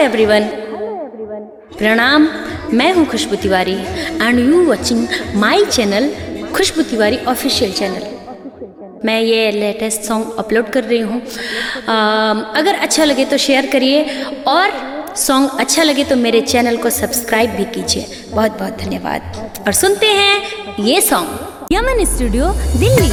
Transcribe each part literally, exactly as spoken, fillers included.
Everyone, प्रणाम। मैं हूं Khushboo Tiwari and you watching my channel Khushboo Tiwari official channel. मैं ये लेटेस्ट सॉन्ग अपलोड कर रही हूँ। अगर अच्छा लगे तो शेयर करिए और सॉन्ग अच्छा लगे तो मेरे चैनल को सब्सक्राइब भी कीजिए। बहुत बहुत धन्यवाद। और सुनते हैं ये सॉन्ग यमन स्टूडियो दिल्ली।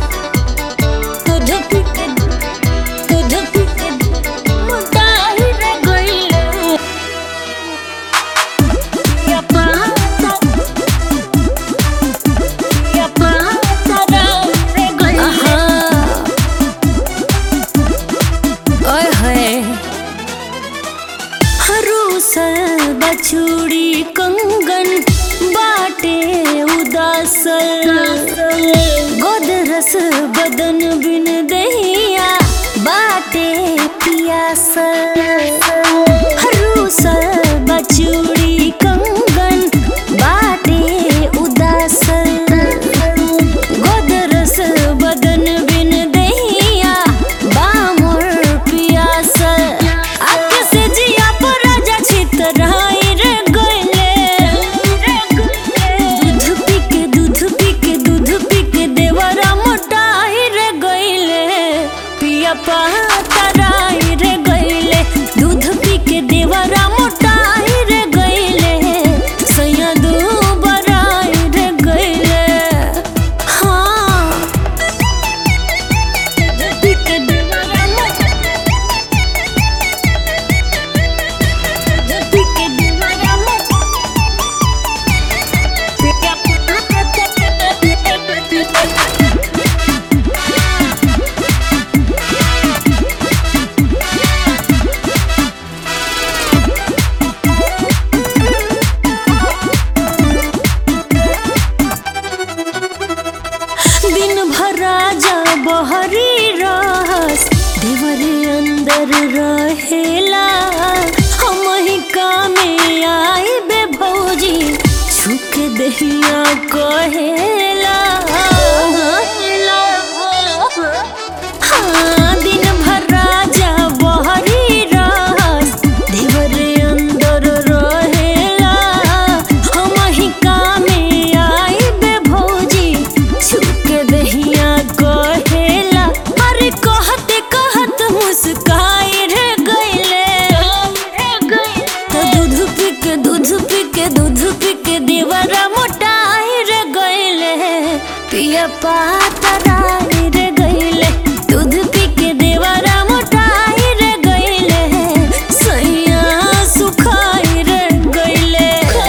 बछुड़ी कंगन बाटे उदासल, गोदरस बदन बिन दहिया बाटे पियासल। हरूसल बछुड़ी कंगन बाटे उदासल, गोदरस बदन बिन दहिया बामोर पियासल। आके से जिया पर राजा छितरा पातराई रे गईले, दूध पी के देवरा मोटाई रे गईले, सैया दू बराई रे गईले। हाँ पी के देवरा पी के देवरा बहरी रहस देवरे अंदर रहेला। हम ही कामे आई बे भौजी छुक दहिया कहेला। हाँ दिन भर राजा बहरी रहस देवरे अंदर रहेला। हम ही कामे आई बे भौजी छुक दहिया कहेला। अरे कहते कहत मुस्काई रे गईले, तो दूध पी के दूध पी के दूध पी के देवरा मोटाई रे गईले, पिया पातराई रे गईले, दूध पी के देवरा मोटाई रे गईले, सैया सुखाई रे गईले।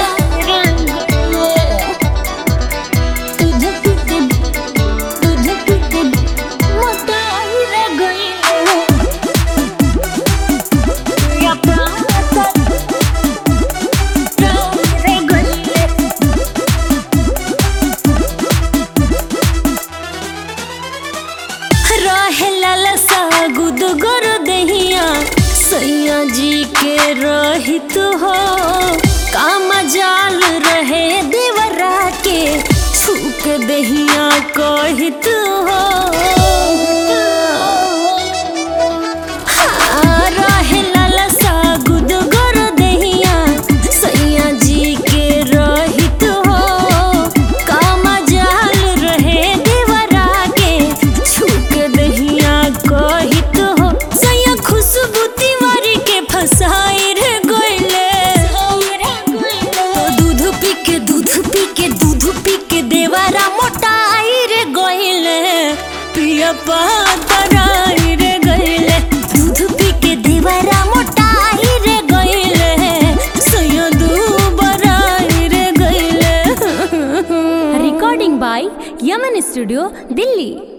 दूध पी के दूध पी के मोटाई रे गईले, पिया पातराई रे गईले। रहेला लसा गुद गर दहिया, सैया जी के रहित हो। काम जाल रहे देवरा के छूक दहिया कहित हो। हाँ रहेला लसा गुद गर दहिया, सैया जी के रहित हो। काम जाल रहे देवरा के छूक दहिया कहित हो। सैया खुशबू तिवारी के फसाई रे गईले, दूध पी के दूध पी के दूध पी के देवरा मोटाई रे गईले, पिया पातराई रे गईले, दूध पी के देवरा मोटाई रे गईले, सैया दू बराई रे गईले। Recording by Yaman studio Delhi.